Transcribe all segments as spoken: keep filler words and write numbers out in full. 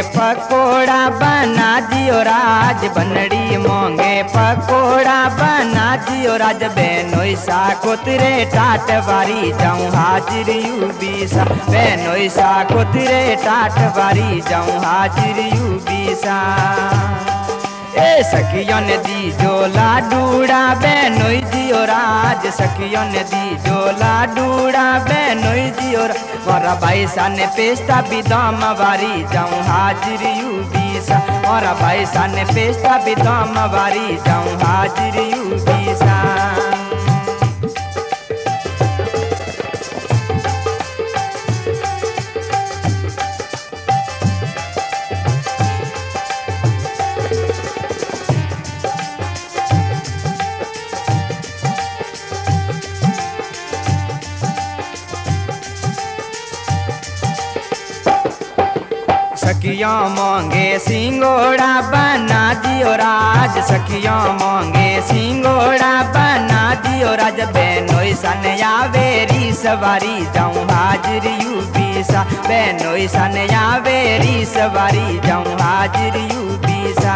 पकोड़ा बना दियो राज, बनड़ी मोंगे पकोड़ा बना दियो राज। बेनोई सा कोतरे टाट बारी जाऊं हाजिर यू बीसा, बेनोई सा कोतरे टाट बारी जाऊं हाजिर यू बीसा। ए सखियन दी जो लाडूड़ा बेनोई दियो राज, सखियन दी जो लाडूड़ा बेनोई दियो राज। मोरा भाई साने पेस्ता बिदाम वारी जाऊं हाजिर यू बीसा, मोरा भाई साने पेस्ता बिदाम वारी जाऊं हाजिर यू बीसा। सखिया मांगे सिंगोड़ा बना दियो राज, सखिया मांगे सिंगोड़ा बना दियो राज। बेनोई सन आवेरी सवारी जाऊं हाजिर यू बीसा, बेनोई सन आवेरी सवारी जाऊं हाजिर यू बीसा।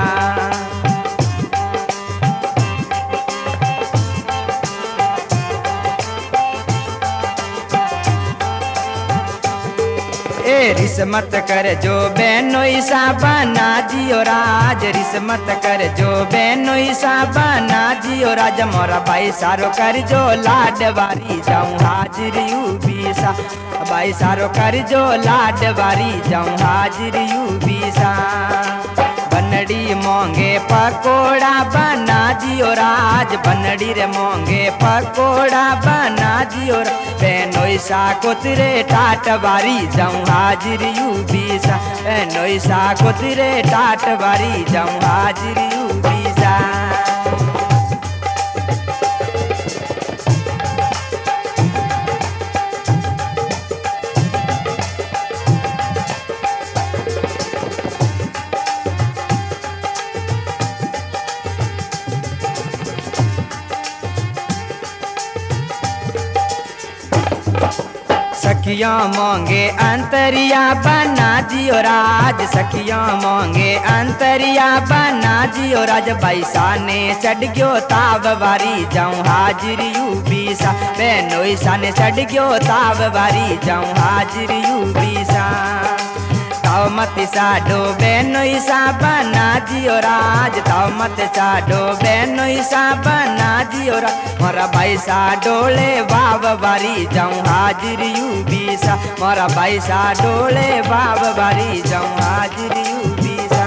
ए रिस मत कर जो बेनोई सा बना दियो राज, रिस मत कर जो बेनोई सा बना दियो राज। मोरा भाई सारो कर जो लाडवारी जाऊं हाजिर यू बीसा, भाई सारो कर जो लाडवारी जाऊं हाजिर यू बीसा। बनड़ी मोंगे पकोड़ा बना दियो राज, बनड़ी रे मोंगे पकोड़ा बना दियो राज। बेनोई सा कोतरे टाट बारी जाऊं हाजिर यू बीसा, बेनोई सा कोतरे टाट बारी जाऊं हाजिर यू बीसा। सखिया मांगे अंतरिया बना दियो राज, सखिया मांगे अंतरिया बना दियो राज। बैसा ने चढ़ गयो ताव बारी जाऊं हाजिर यू बीसा, बेनोई सा ने चढ़ गयो ताव बारी जाऊं हाजिर यू बीसा। ताव मत साडो बेनोई सा बना दियो राज, ताव मत साडो बेनोई सा बना दियो राज। मोरा भाई सा डोले बाब बारी जाऊं हाजिर यू बीसा, मोरा भाई सा डोले बाब बारी जाऊं हाजिर यू बीसा।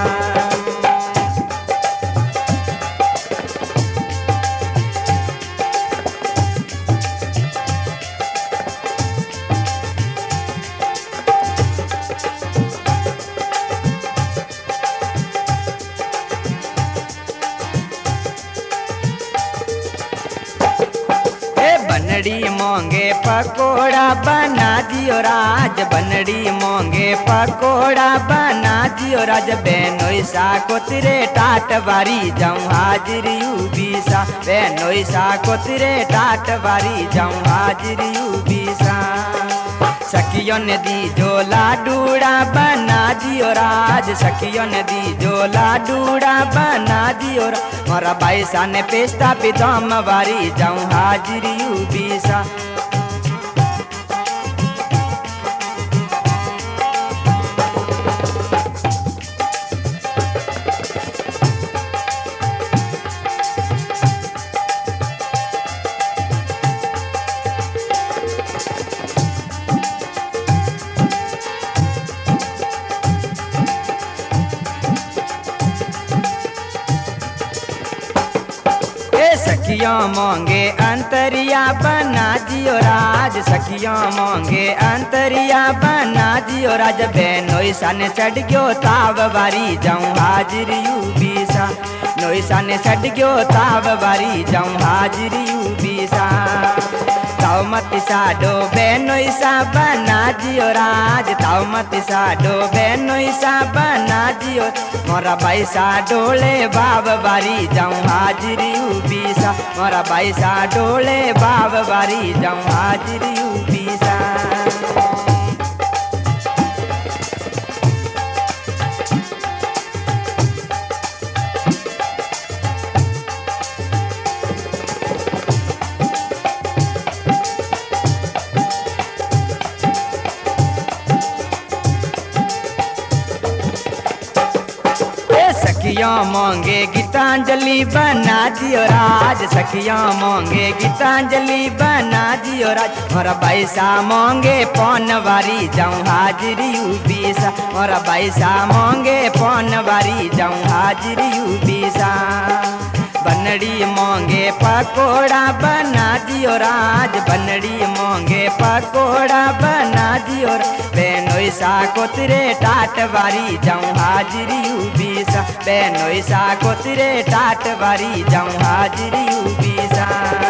बनड़ी मोंगे पकोड़ा बना दियो राज, बनड़ी मोंगे पकोड़ा बना दियो राज। बेनोई सा कोतरे टाट बारी जाऊं हाजिर यू बीसा, बेनोई सा कोतरे टाट बारी जाऊं हाजिर यू बीसा। सखियन दी जो लाडूड़ा बना दियो राज, सखियन दी जो लाडूड़ा बना दियो राज। मोरा भाई सा ने पेस्ता बिदाम वारी जाऊं हाजिर यू बीसा। सखिया मांगे अंतरिया बना दियो राज, सखिया मांगे अंतरिया बना दियो राज। बेनोई सा ने चढ़ गयो ताव बारी जाऊं हाजिर यू बीसा, नोई सा ने चढ़ गयो ताव बारी जाऊं हाजिर यू बीसा। ताव मत साडो बेनोई सा बना दियो राज, ताव मत साडो बेनोई सा बना दियो। मोरा भाई सा डोले बाब बारी जाऊं हाजिर यू बीसा, मोरा भाई सा डोले बाब बारी जाऊं हाजिर यू बीसा। मांगे गीतांजलि बना दियो राज, सखिया मांगे गीतांजलि बना दियो राज। मोरा पैसा मांगे पौनवारी जाऊं हाजिरी उबीसा, मोरा पैसा मांगे पौनवारी जाऊं हाजिरी उबीसा। बनड़ी मांगे पकोड़ा बना दियो राज, बनड़ी मांगे पकोड़ा बना दियो राज। बेनोईसा कोतरे टाटवारी जाऊं हाजिरी उबीसा, बेनोईसा कोतरे टाटवारी जाऊं हाजिरी उबीसा।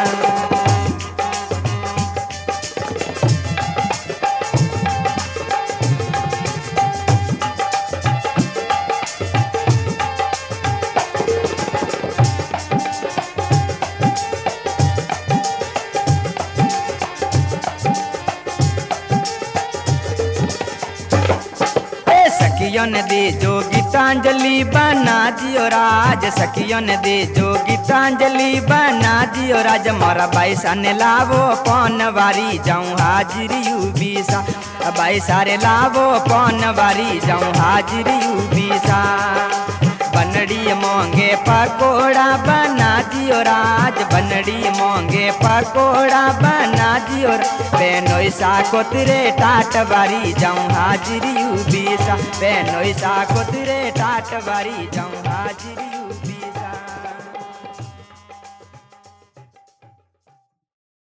सखियों ने दे जो गीतांजलि बना दियो राज, सखियों ने दे जो गीतांजलि बना दियो राज। मोरा पैसा ने लावो पौनवारी जाऊं हाजिरी उबीसा, भाई सारे लावो पौनवारी जाऊं हाजिरी उबीसा। बनड़ी मांगे पकोड़ा बना दियो राज, बनड़ी मांगे पकोड़ा बना दियो राज। बेनोईसा कोतरे टाटवारी जाऊं हाजिरी उबीसा, बेनोईसा कोतरे टाटवारी जाऊं हाजिरी उबीसा।